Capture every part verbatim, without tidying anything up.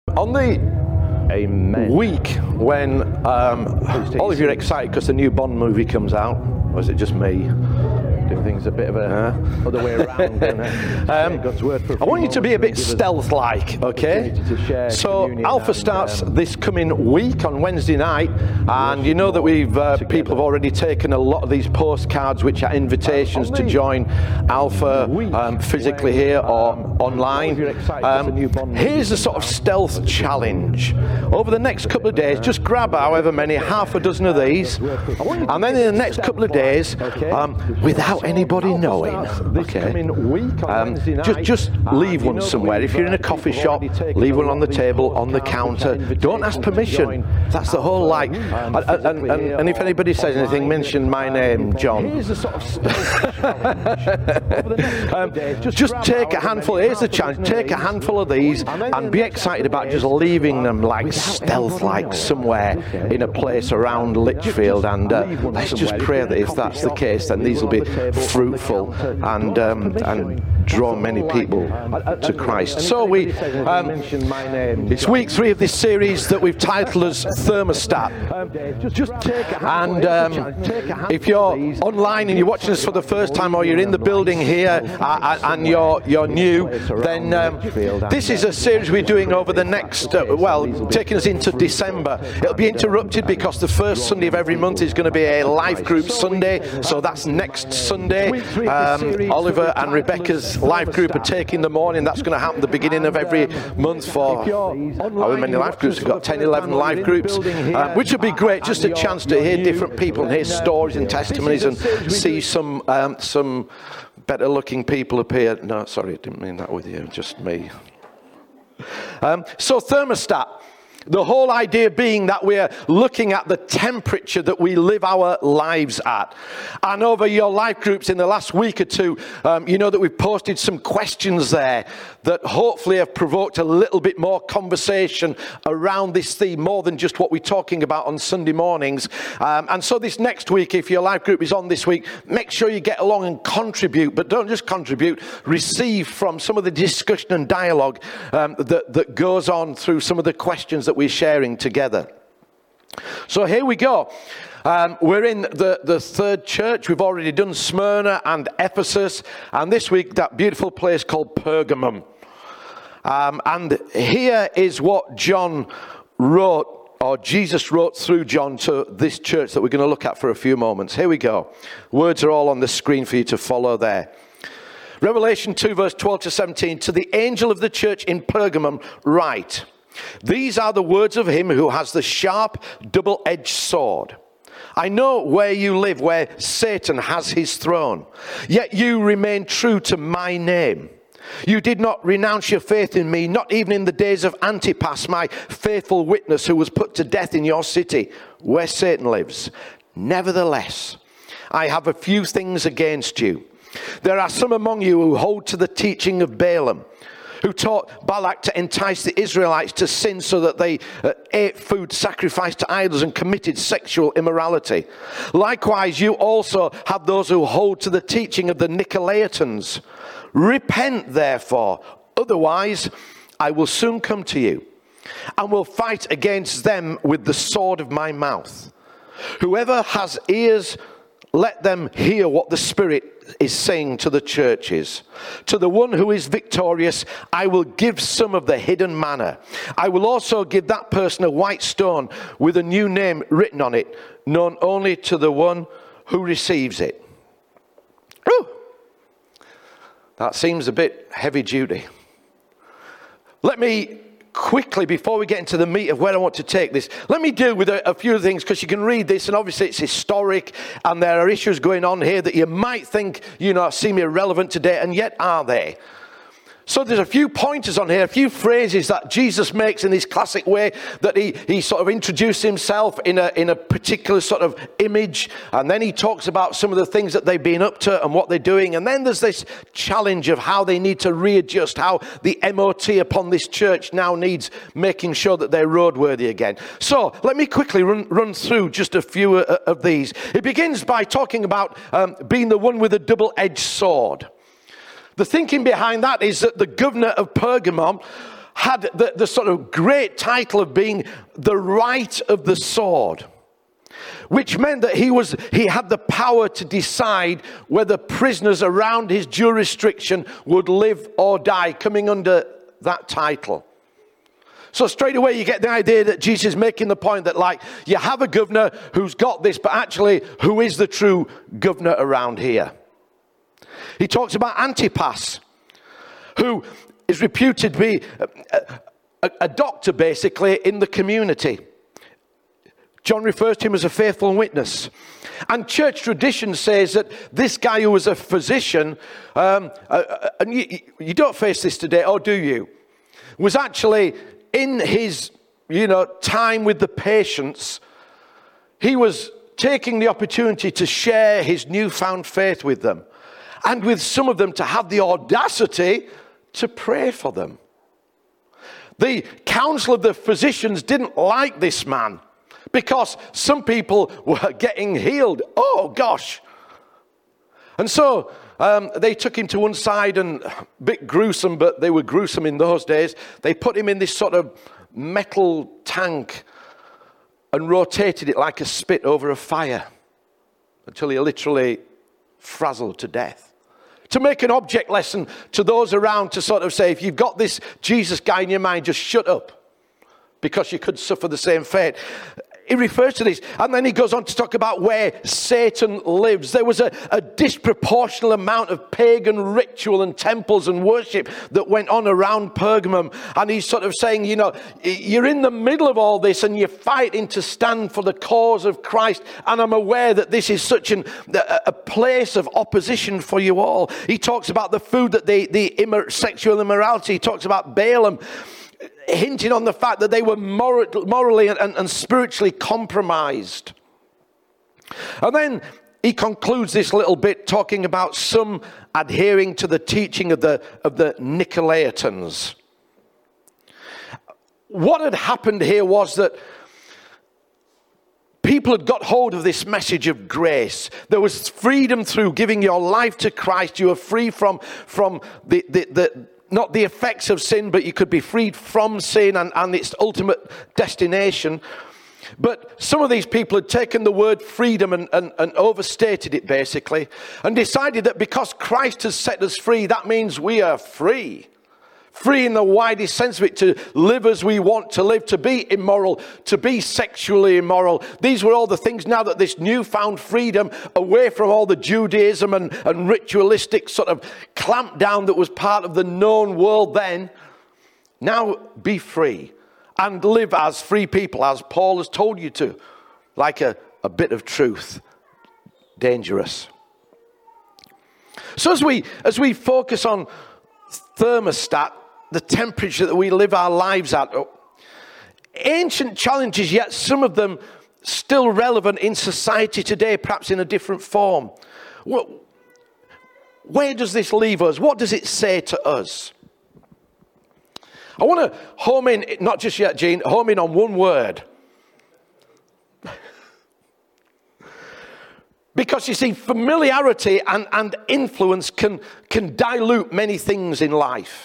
On the Amen. week when um, all of you are excited because the new Bond movie comes out, or is it just me? Do things a bit of a Yeah. other way around. don't I? Um, God's word for a I want you few to be a bit moments and give us stealth-like, okay? opportunity to share So communion Alpha and, starts um, this coming week on Wednesday night, and you know that we've uh, people have already taken a lot of these postcards, which are invitations Uh, on to the join Alpha week um, physically when, here or um, online. you're excited there's a new Um, Bond here's movie a sort of coming out. stealth challenge. Over the next couple of days, just grab however many, half a dozen of these, and then in the next couple of days, um, without anybody knowing, okay, um, just just leave one somewhere. If you're in a coffee shop, leave one on the table, on the counter. Don't ask permission. That's the whole like. And, and, and, and if anybody says anything, mention my name, John. Um, just take a handful. Here's the challenge. Take a handful of these and be excited about just leaving them like stealth, like somewhere in a place around Lichfield. And uh, let's just pray that if that's the case, then these will be fruitful and um, and draw many people to Christ. So we, um, it's week three of this series that we've titled as Thermostat. And um, if you're online and you're watching us for the first time, or you're in the building here uh, and you're you're new, then um, this is a series we're doing over the next, uh, well, taking us into December. It'll be interrupted because the first Sunday of every month is going to be a life group Sunday, so that's next Sunday. Um, Oliver and Rebecca's life group are taking the morning. That's going to happen at the beginning of every month for however many life groups we've got, ten, eleven life groups, uh, which will be great, just a chance to hear different people and hear stories and testimonies and see some um, some better looking people appear. No, sorry, I didn't mean that with you, just me. Um, so thermostat. The whole idea being that we're looking at the temperature that we live our lives at. And over your life groups in the last week or two, um, you know that we've posted some questions there that hopefully have provoked a little bit more conversation around this theme, more than just what we're talking about on Sunday mornings. Um, and so this next week, if your life group is on this week, make sure you get along and contribute, but don't just contribute, receive from some of the discussion and dialogue um, that, that goes on through some of the questions that we're sharing together. So here we go. Um, we're in the, the third church. We've already done Smyrna and Ephesus, and this week that beautiful place called Pergamum. Um, and here is what John wrote, or Jesus wrote through John to this church that we're going to look at for a few moments. Here we go. Words are all on the screen for you to follow there. Revelation two verse twelve to seventeen. To the angel of the church in Pergamum write, these are the words of him who has the sharp, double-edged sword. I know where you live, where Satan has his throne. Yet you remain true to my name. You did not renounce your faith in me, not even in the days of Antipas, my faithful witness, who was put to death in your city, where Satan lives. Nevertheless, I have a few things against you. There are some among you who hold to the teaching of Balaam, who taught Balak to entice the Israelites to sin so that they uh, ate food sacrificed to idols and committed sexual immorality. Likewise, you also have those who hold to the teaching of the Nicolaitans. Repent, therefore, otherwise I will soon come to you and will fight against them with the sword of my mouth. Whoever has ears, let them hear what the Spirit is saying to the churches. To the one who is victorious, I will give some of the hidden manna. I will also give that person a white stone with a new name written on it, known only to the one who receives it. Ooh, that seems a bit heavy duty. Let me quickly, before we get into the meat of where I want to take this, let me deal with a, a few things, because you can read this and obviously it's historic and there are issues going on here that you might think, you know, seem irrelevant today, and yet are they? So there's a few pointers on here, a few phrases that Jesus makes in this classic way, that he, he sort of introduced himself in a, in a particular sort of image, and then he talks about some of the things that they've been up to and what they're doing, and then there's this challenge of how they need to readjust, how the M O T upon this church now needs making sure that they're roadworthy again. So let me quickly run, run through just a few of these. It begins by talking about um, being the one with a double-edged sword. The thinking behind that is that the governor of Pergamum had the, the sort of great title of being the right of the sword, which meant that he was he had the power to decide whether prisoners around his jurisdiction would live or die, coming under that title. So straight away you get the idea that Jesus is making the point that, like, you have a governor who's got this, but actually who is the true governor around here? He talks about Antipas, who is reputed to be a, a, a doctor basically in the community. John refers to him as a faithful witness. And church tradition says that this guy who was a physician, um, uh, and you, you don't face this today, or do you? Was actually in his, you know, time with the patients, he was taking the opportunity to share his newfound faith with them. And with some of them to have the audacity to pray for them. The council of the physicians didn't like this man, because some people were getting healed. Oh, gosh. And so um, they took him to one side, and a bit gruesome, but they were gruesome in those days. They put him in this sort of metal tank and rotated it like a spit over a fire until he literally frazzled to death. To make an object lesson to those around, to sort of say, if you've got this Jesus guy in your mind, just shut up, because you could suffer the same fate. He refers to this, and then he goes on to talk about where Satan lives. There was a, a disproportionate amount of pagan ritual and temples and worship that went on around Pergamum. And he's sort of saying, you know, you're in the middle of all this and you're fighting to stand for the cause of Christ. And I'm aware that this is such an, a place of opposition for you all. He talks about the food that they, the immor- sexual immorality. He talks about Balaam, hinting on the fact that they were moral, morally and, and, and spiritually compromised. And then he concludes this little bit talking about some adhering to the teaching of the, of the Nicolaitans. What had happened here was that people had got hold of this message of grace. There was freedom through giving your life to Christ. You were free from, from the, the, the not the effects of sin, but you could be freed from sin and, and its ultimate destination. But some of these people had taken the word freedom and, and, and overstated it basically, and decided that because Christ has set us free, that means we are free. Free in the widest sense of it, to live as we want to live, to be immoral, to be sexually immoral. These were all the things now that this newfound freedom away from all the Judaism and, and ritualistic sort of clamp down that was part of the known world then. Now be free and live as free people, as Paul has told you to. Like a, a bit of truth. Dangerous. So as we, as we focus on thermostat, the temperature that we live our lives at, ancient challenges, yet some of them still relevant in society today, perhaps in a different form. Where does this leave us? What does it say to us? I want to home in, not just yet, Gene, home in on one word. Because you see, familiarity and, and influence can, can dilute many things in life.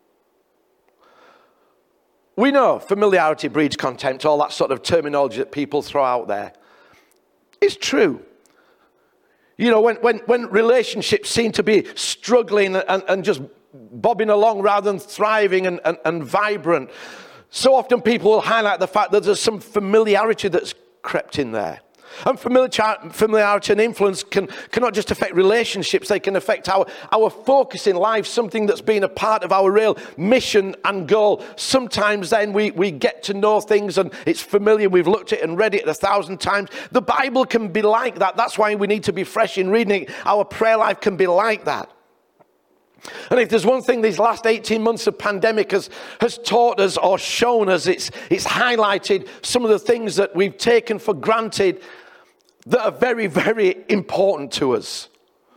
We know familiarity breeds contempt, all that sort of terminology that people throw out there. It's true. You know, when, when, when relationships seem to be struggling and, and just bobbing along rather than thriving and, and, and vibrant, so often people will highlight the fact that there's some familiarity that's crept in there. And familiarity and influence can, can not just affect relationships, they can affect our, our focus in life, something that's been a part of our real mission and goal. Sometimes then we, we get to know things and it's familiar, we've looked at it and read it a thousand times. The Bible can be like that. That's why we need to be fresh in reading it. Our prayer life can be like that. And if there's one thing these last eighteen months of pandemic has, has taught us or shown us, it's, it's highlighted some of the things that we've taken for granted that are very, very important to us.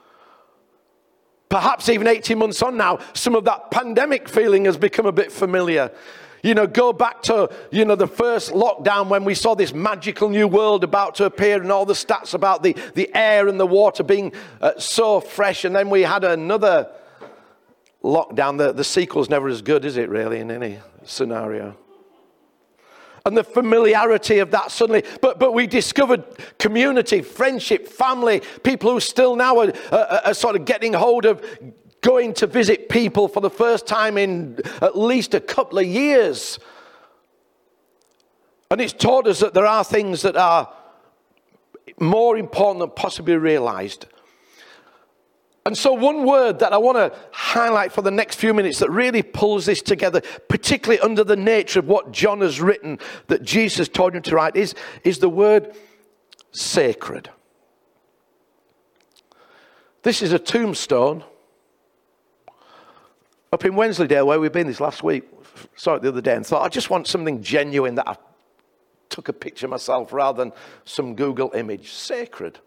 Perhaps even eighteen months on now, some of that pandemic feeling has become a bit familiar. You know, go back to, you know, the first lockdown when we saw this magical new world about to appear and all the stats about the, the air and the water being uh, so fresh. And then we had another lockdown, the, the sequel's never as good, is it really, in any scenario? And the familiarity of that suddenly. But but we discovered community, friendship, family, people who still now are, are, are sort of getting hold of going to visit people for the first time in at least a couple of years. And it's taught us that there are things that are more important than possibly realized. And so one word that I want to highlight for the next few minutes that really pulls this together, particularly under the nature of what John has written, that Jesus told him to write, is, is the word sacred. This is a tombstone up in Wensleydale, where we've been this last week. Saw it the other day and thought, I just want something genuine that I took a picture myself rather than some Google image. Sacred.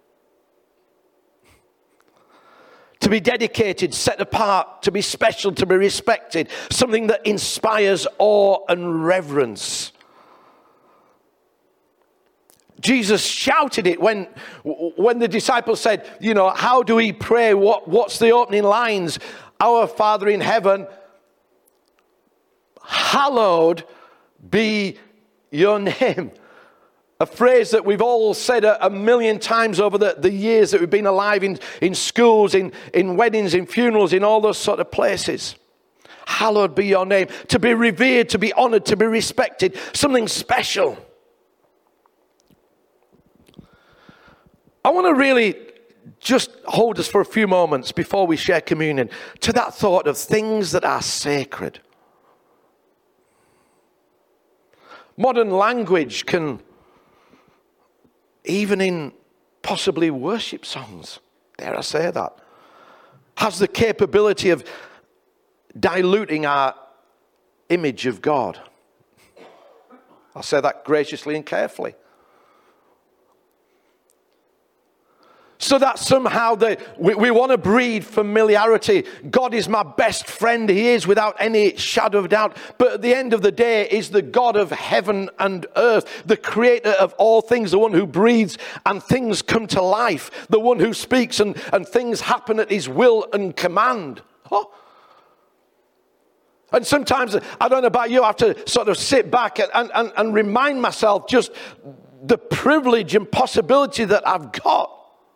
To be dedicated, set apart, to be special, to be respected. Something that inspires awe and reverence. Jesus shouted it when, when the disciples said, you know, how do we pray? What, what's the opening lines? Our Father in heaven, hallowed be your name. A phrase that we've all said a, a million times over the, the years that we've been alive in, in schools, in, in weddings, in funerals, in all those sort of places. Hallowed be your name. To be revered, to be honored, to be respected. Something special. I want to really just hold us for a few moments before we share communion to that thought of things that are sacred. Modern language can, even in possibly worship songs, dare I say that, has the capability of diluting our image of God. I'll say that graciously and carefully. So that somehow the, we, we want to breed familiarity. God is my best friend. He is without any shadow of doubt. But at the end of the day is the God of heaven and earth. The creator of all things. The one who breathes and things come to life. The one who speaks and, and things happen at his will and command. Oh. And sometimes, I don't know about you, I have to sort of sit back and, and, and remind myself just the privilege and possibility that I've got.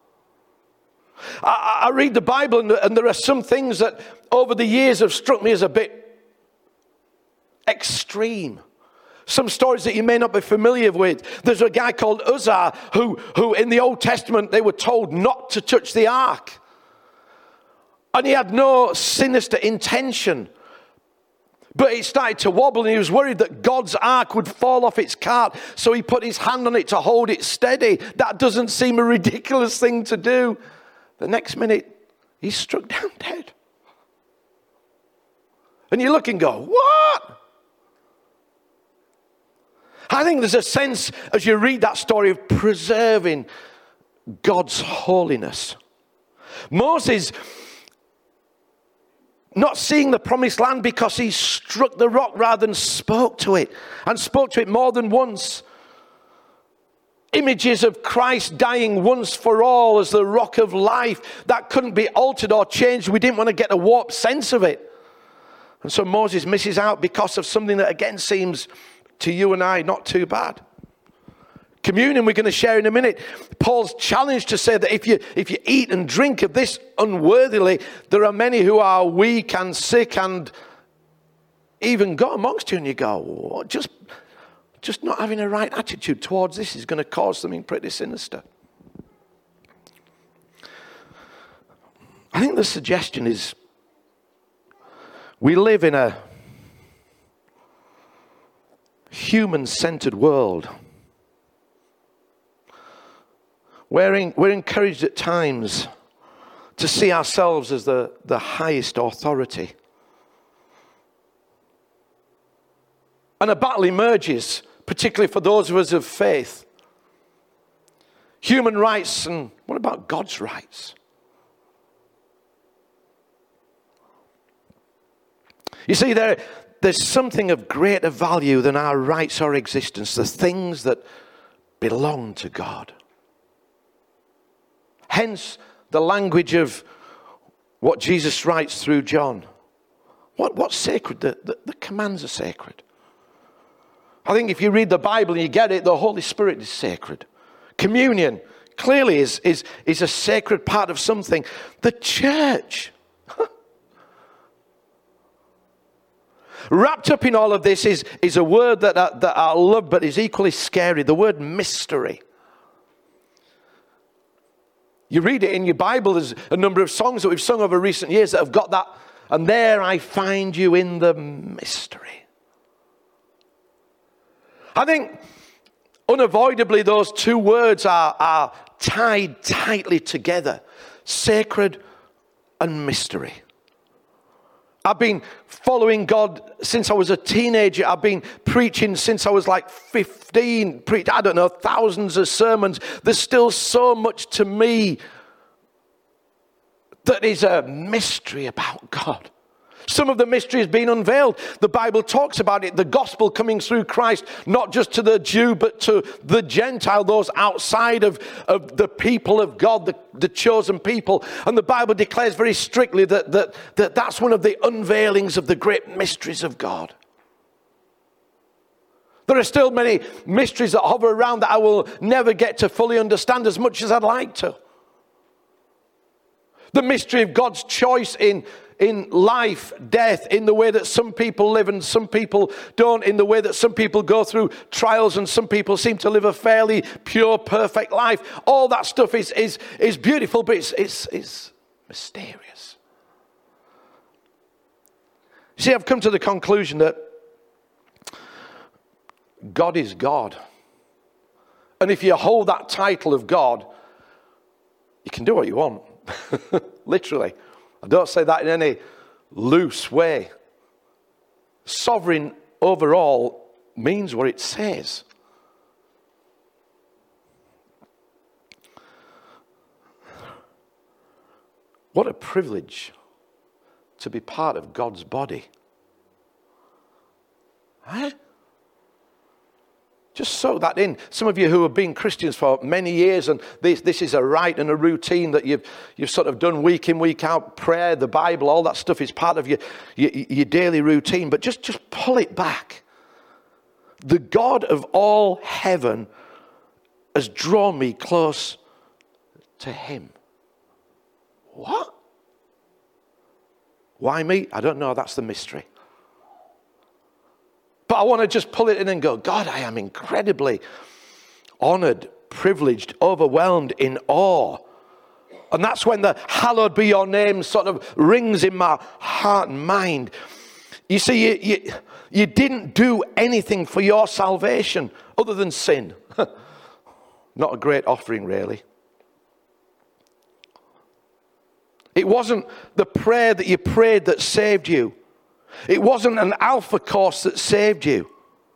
I, I read the Bible and, and there are some things that over the years have struck me as a bit extreme. Some stories that you may not be familiar with. There's a guy called Uzzah who, who in the Old Testament they were told not to touch the ark. And he had no sinister intention. But it started to wobble and he was worried that God's ark would fall off its cart. So he put his hand on it to hold it steady. That doesn't seem a ridiculous thing to do. The next minute, he's struck down dead. And you look and go, what? I think there's a sense, as you read that story, of preserving God's holiness. Moses, not seeing the promised land because he struck the rock rather than spoke to it. And spoke to it more than once. Images of Christ dying once for all as the rock of life. That couldn't be altered or changed. We didn't want to get a warped sense of it. And so Moses misses out because of something that again seems to you and I not too bad. Communion we're going to share in a minute. Paul's challenged to say that if you, if you eat and drink of this unworthily, there are many who are weak and sick and even go amongst you and you go, oh, just... Just not having a right attitude towards this is going to cause something pretty sinister. I think the suggestion is we live in a human-centered world. We're, in, we're encouraged at times to see ourselves as the, the highest authority. And a battle emerges, particularly for those of us of faith. Human rights, and what about God's rights? You see, there, there's something of greater value than our rights or existence, the things that belong to God. Hence, the language of what Jesus writes through John. What, what's sacred? The, the, the commands are sacred. I think if you read the Bible and you get it, the Holy Spirit is sacred. Communion clearly is, is, is a sacred part of something. The church. Wrapped up in all of this is, is a word that I, that I love, but is equally scary. The word mystery. You read it in your Bible. There's a number of songs that we've sung over recent years that have got that. And there I find you in the mystery. I think unavoidably those two words are, are tied tightly together. Sacred and mystery. I've been following God since I was a teenager. I've been preaching since I was like fifteen. Preached, I don't know, thousands of sermons. There's still so much to me that is a mystery about God. Some of the mystery has been unveiled. The Bible talks about it, the gospel coming through Christ, not just to the Jew, but to the Gentile, those outside of, of the people of God, the, the chosen people. And the Bible declares very strictly that, that, that that's one of the unveilings of the great mysteries of God. There are still many mysteries that hover around that I will never get to fully understand as much as I'd like to. The mystery of God's choice in in life, death, in the way that some people live and some people don't, in the way that some people go through trials and some people seem to live a fairly pure, perfect life. All that stuff is, is, is beautiful, but it's, it's, it's mysterious. See, I've come to the conclusion that God is God. And if you hold that title of God, you can do what you want. Literally. I don't say that in any loose way. Sovereign over all means what it says. What a privilege to be part of God's body. Huh? Just soak that in. Some of you who have been Christians for many years, and this, this is a rite and a routine that you've you've sort of done week in, week out. Prayer, the Bible, all that stuff is part of your, your, your daily routine. But just, just pull it back. The God of all heaven has drawn me close to him. What? Why me? I don't know. That's the mystery. But I want to just pull it in and go, God, I am incredibly honored, privileged, overwhelmed, in awe. And that's when the hallowed be your name sort of rings in my heart and mind. You see, you, you, you didn't do anything for your salvation other than sin. Not a great offering, really. It wasn't the prayer that you prayed that saved you. It wasn't an alpha course that saved you.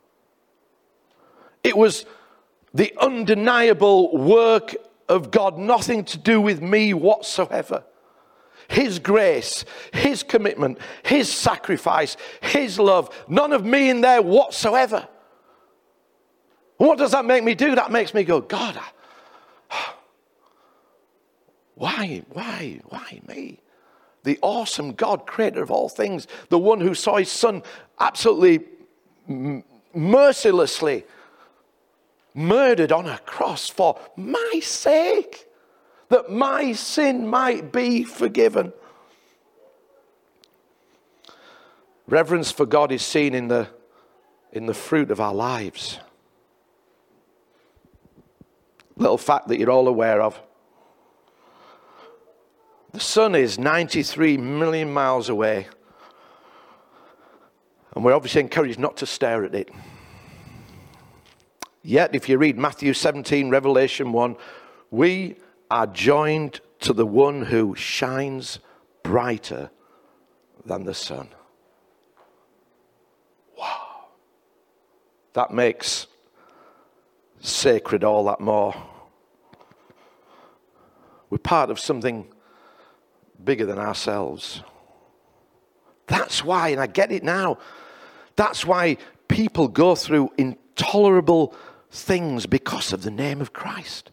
It was the undeniable work of God, nothing to do with me whatsoever. His grace, his commitment, his sacrifice, his love, none of me in there whatsoever. What does that make me do? That makes me go, God, I, why, why, why me? The awesome God, creator of all things, the one who saw his son absolutely m- mercilessly murdered on a cross for my sake, that my sin might be forgiven. Reverence for God is seen in the, in the fruit of our lives. Little fact that you're all aware of. The sun is ninety-three million miles away. And we're obviously encouraged not to stare at it. Yet, if you read Matthew seventeen, Revelation one, we are joined to the one who shines brighter than the sun. Wow. That makes sacred all that more. We're part of something bigger than ourselves. That's why, and I get it now, that's why people go through intolerable things because of the name of Christ.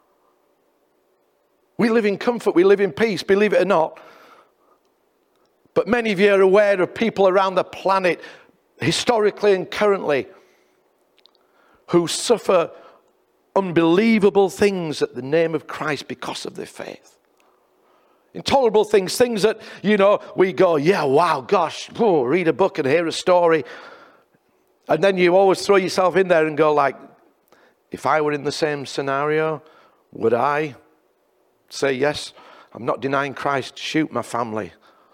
We live in comfort, we live in peace, believe it or not. But many of you are aware of people around the planet, historically and currently, who suffer unbelievable things at the name of Christ because of their faith. Intolerable things, things that, you know, we go, yeah, wow, gosh, oh, read a book and hear a story. And then you always throw yourself in there and go like, if I were in the same scenario, would I say, yes, I'm not denying Christ, shoot my family?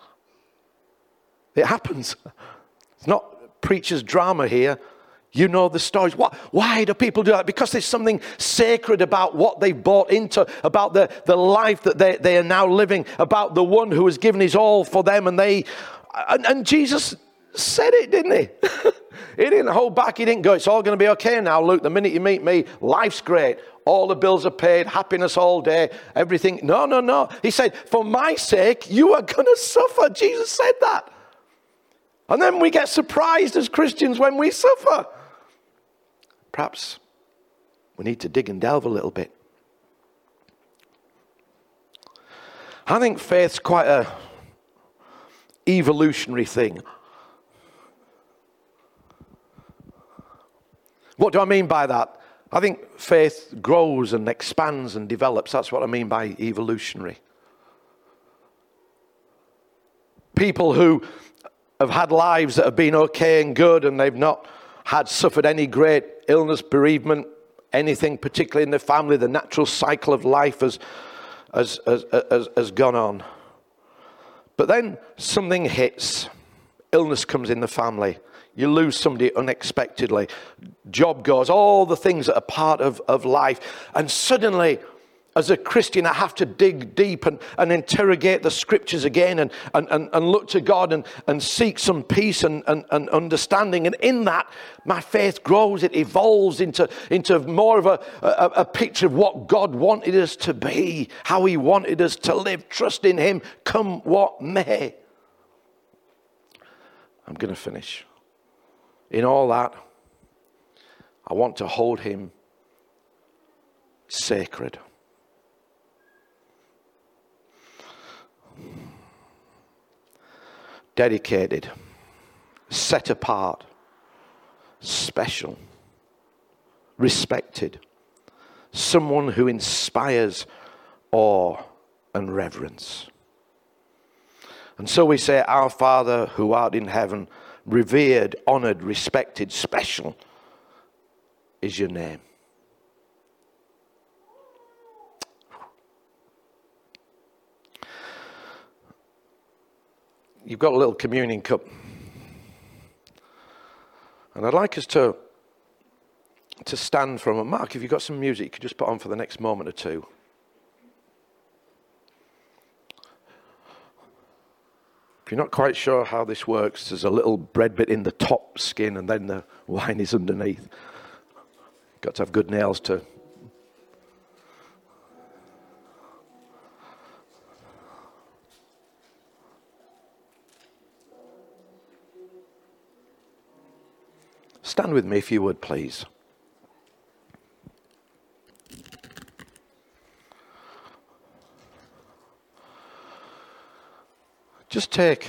It happens. It's not preacher's drama here. You know the stories. What, why do people do that? Because there's something sacred about what they've bought into, about the, the life that they, they are now living, about the one who has given his all for them. And they, and, and Jesus said it, didn't he? He didn't hold back. He didn't go, it's all going to be okay now, Luke. The minute you meet me, life's great. All the bills are paid, happiness all day, everything. No, no, no. He said, for my sake, you are going to suffer. Jesus said that. And then we get surprised as Christians when we suffer. Perhaps we need to dig and delve a little bit. I think faith's quite a evolutionary thing. What do I mean by that? I think faith grows and expands and develops. That's what I mean by evolutionary. People who have had lives that have been okay and good, and they've not had suffered any great illness, bereavement, anything particularly in the family. The natural cycle of life has, has, has, has, has gone on. But then something hits. Illness comes in the family. You lose somebody unexpectedly. Job goes, all the things that are part of, of life. And suddenly, as a Christian, I have to dig deep and, and interrogate the scriptures again and, and, and, and look to God and, and seek some peace and, and, and understanding. And in that, my faith grows. It evolves into, into more of a, a, a picture of what God wanted us to be, how he wanted us to live, trust in him, come what may. I'm going to finish. In all that, I want to hold him sacred. Dedicated, set apart, special, respected, someone who inspires awe and reverence. And so we say, our Father who art in heaven, revered, honored, respected, special is your name. You've got a little communion cup. And I'd like us to, to stand for a moment. Mark, if you've got some music, you could just put on for the next moment or two. If you're not quite sure how this works, there's a little bread bit in the top skin and then the wine is underneath. Got to have good nails to... Stand with me if you would, please. Just take,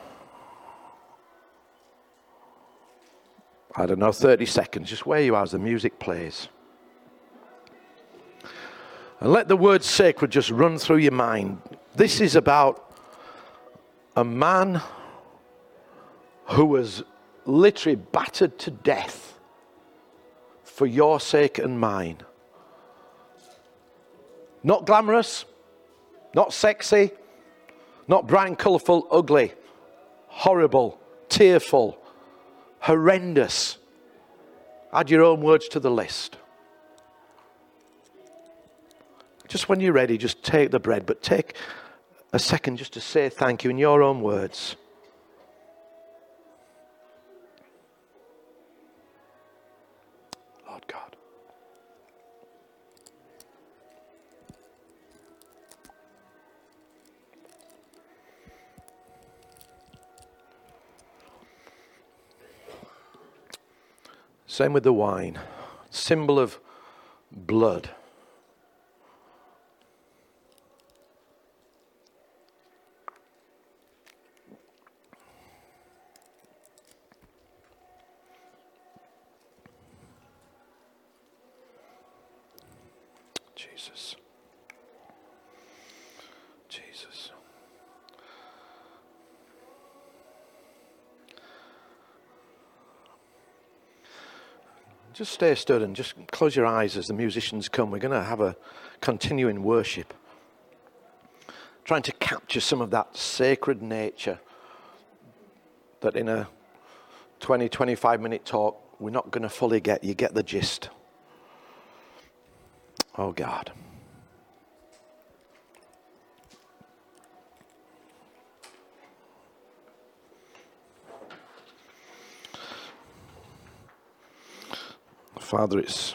I don't know, thirty seconds, just where you are as the music plays. And let the word sacred just run through your mind. This is about a man who was literally battered to death for your sake and mine. Not glamorous, not sexy, not bright and colourful, ugly, horrible, tearful, horrendous. Add your own words to the list. Just when you're ready, just take the bread, but take a second just to say thank you in your own words. Lord God. Same with the wine, symbol of blood. Jesus. Jesus. Just stay stood and just close your eyes as the musicians come. We're going to have a continuing worship, trying to capture some of that sacred nature that in a twenty, twenty-five minute talk we're not going to fully get. You get the gist. Oh God. Father, it's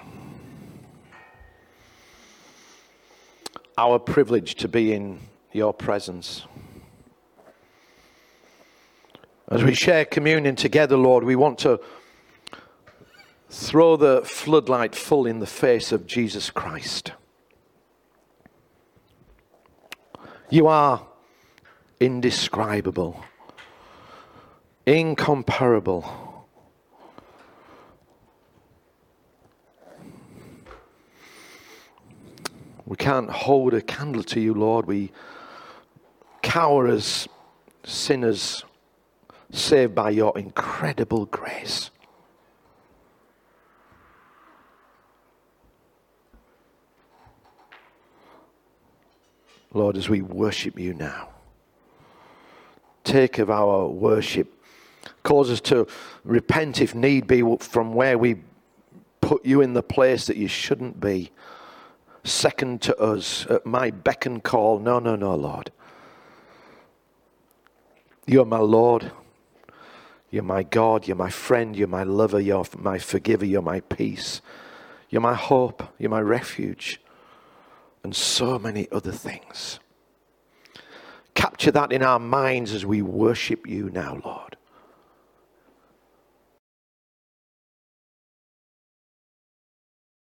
our privilege to be in your presence. As we share communion together, Lord, we want to throw the floodlight full in the face of Jesus Christ. You are indescribable, incomparable. We can't hold a candle to you, Lord. We cower as sinners saved by your incredible grace. Lord, as we worship you now, take of our worship. Cause us to repent if need be from where we put you in the place that you shouldn't be. Second to us at my beck and call. No, no, no, Lord. You're my Lord. You're my God. You're my friend. You're my lover. You're my forgiver. You're my peace. You're my hope. You're my refuge. And so many other things. Capture that in our minds as we worship you now, Lord.